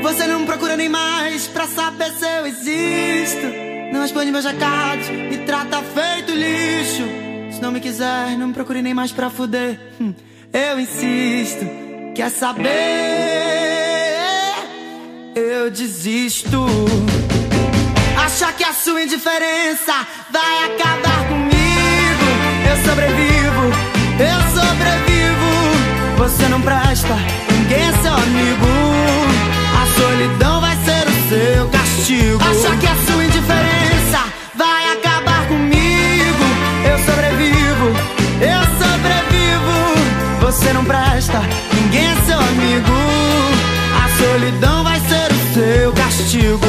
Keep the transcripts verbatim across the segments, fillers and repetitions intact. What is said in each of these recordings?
Você não procura nem mais pra saber se eu existo. Não responde meus recados, me trata feito lixo. Se não me quiser, não me procure nem mais pra fuder. hum, Eu insisto, quer saber? Eu desisto. Acha que a sua indiferença vai acabar comigo? Eu sobrevivo, eu sobrevivo. Você não presta, ninguém é seu amigo. A solidão vai ser o seu castigo. Acha que a sua indiferença vai acabar comigo? Eu sobrevivo, eu sobrevivo. Você não presta, ninguém é seu amigo. A solidão vai ser o seu castigo.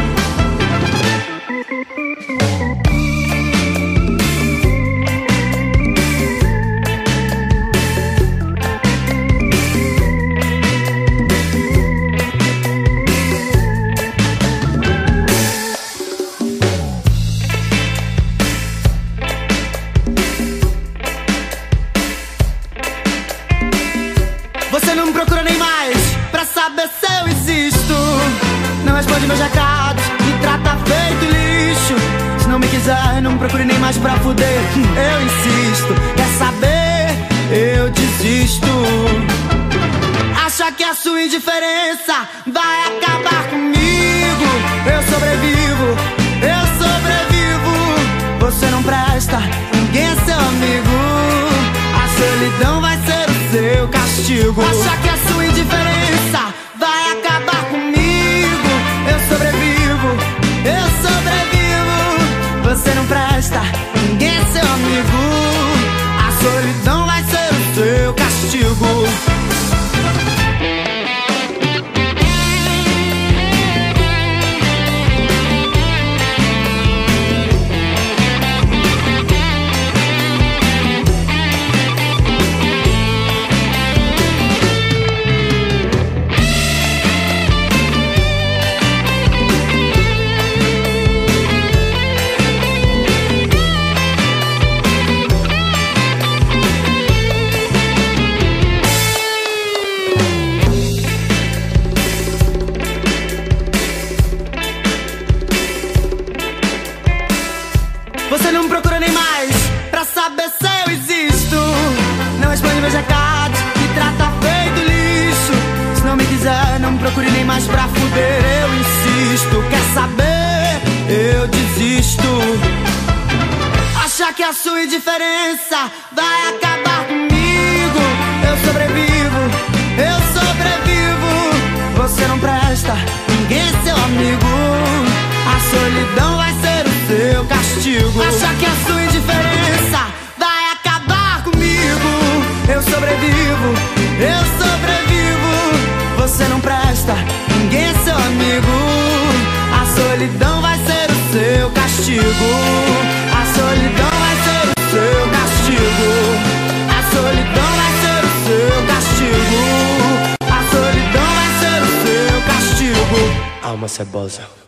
Você não me procura nem mais pra saber se eu existo. Não responde meus recados, me trata feito lixo. Se não me quiser, não me procure nem mais pra fuder. Eu insisto, quer saber? Eu desisto. Acha que a sua indiferença vai acabar comigo? Eu sobrevivo, eu sobrevivo. Você não presta, ninguém é seu amigo. A solidão vai ser o seu castigo. Acha que a sua indiferença vai acabar comigo? Eu sobrevivo, eu sobrevivo. Você não presta, ninguém é seu amigo. A solidão vai ser o seu castigo. Você não me procura nem mais pra saber se eu existo. Não responde meus recados, me trata feito lixo. Se não me quiser, não me procure nem mais pra fuder. Eu insisto, quer saber? Eu desisto. Acha que a sua indiferença vai acabar comigo? Eu sobrevivo, eu sobrevivo. Você não presta, ninguém é seu amigo. A solidão vai ser o seu castigo. Acha que a sua indiferença vai acabar comigo? Eu sobrevivo, eu sobrevivo. Você não presta, ninguém é seu amigo. A solidão vai ser o seu castigo. A solidão vai ser o seu castigo. A solidão vai ser o seu castigo. A solidão vai ser o seu castigo. Alma cebosa.